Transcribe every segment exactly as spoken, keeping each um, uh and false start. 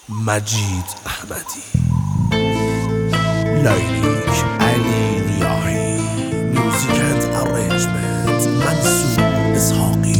مجید احمدی، لیلیک علی ریاحی، میوزیک اند ارنجمنت منصور اسحاقی.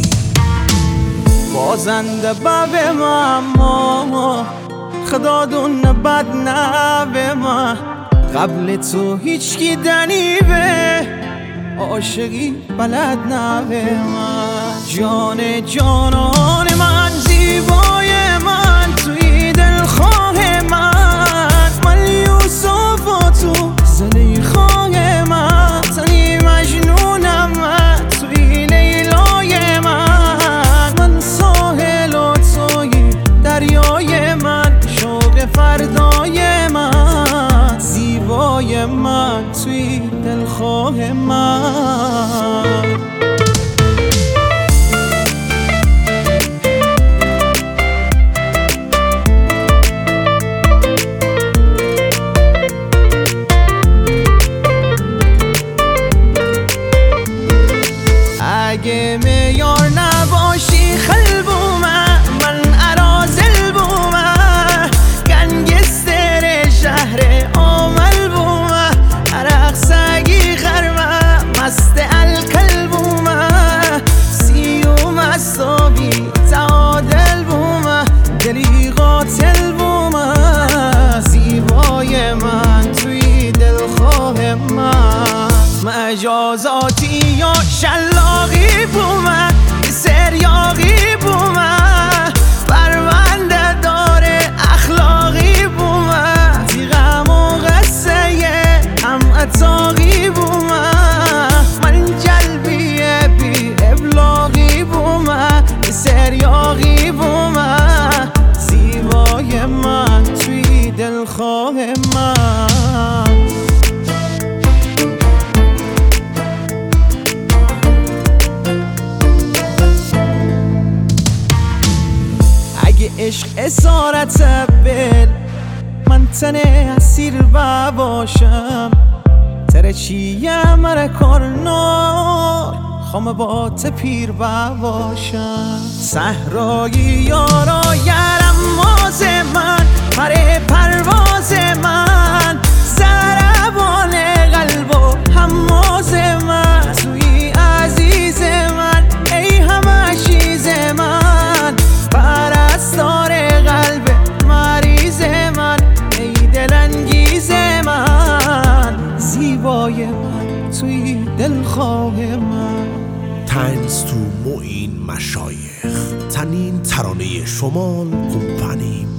بازنده باب ما خدا دون بد نوه ما، قبل تو هیچ کی دنیوه عاشقی بلد نوه من. جان جانان من، زیبای من، توی دلخواه من، من یوسف و تو زلیخای من، تنی مجنونم من توی لیلای من، من ساحل و توی دریای من، شوق فردای من، زیبای من توی دلخواه من. اگه میار نباشی خلبومه، من ارازل بومه، گنگستر شهر آمل بومه، عرق سگی خرمه، مست الکل بومه، سیو مستابی تعادل بومه، دلی قاتل بومه، زیبای من توی دلخواه من. مجازاتی یا شلاقی بومه، سریاقی بومه، پرونده داره اخلاقی بومه، تیغم و قصه هم اتاقی بومه، من جلبیه بی ابلاغی بومه، سریاقی بومه، زیبای من توی دلخواه من. عشق اسارت بل، من تنه اسیر باشم، تره چیه مره کارنار، خام با تپیر باشم، صحرایی یارا یرم ماز من، پره پرواز من، زربان قلب و هماز من، توی عزیز من، ای همه چیز من، پرستار قلب مریض من، ای دلانگیز من، زیبای من توی دلخواه من. تنز تو معین مشایخ، تنین ترانه شمال کمپانی